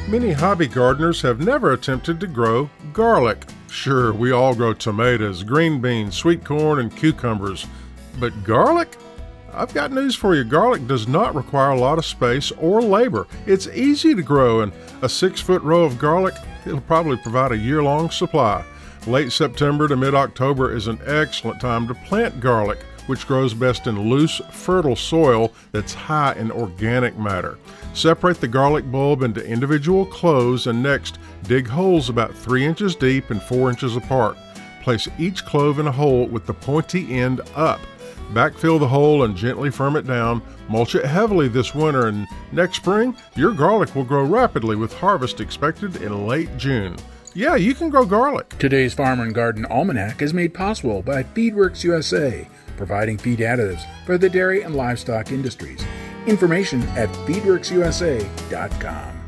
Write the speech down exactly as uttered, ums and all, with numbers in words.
Many hobby gardeners have never attempted to grow garlic. Sure, we all grow tomatoes, green beans, sweet corn, and cucumbers. But garlic? I've got news for you. Garlic does not require a lot of space or labor. It's easy to grow, and a six-foot row of garlic, it'll probably provide a year-long supply. Late September to mid-October is an excellent time to plant garlic, which grows best in loose, fertile soil that's high in organic matter. Separate the garlic bulb into individual cloves and next dig holes about three inches deep and four inches apart. Place each clove in a hole with the pointy end up. Backfill the hole and gently firm it down. Mulch it heavily this winter, and next spring, your garlic will grow rapidly with harvest expected in late June. Yeah, you can grow garlic. Today's Farmer and Garden Almanac is made possible by Feedworks U S A, providing feed additives for the dairy and livestock industries. Information at feedworks u s a dot com.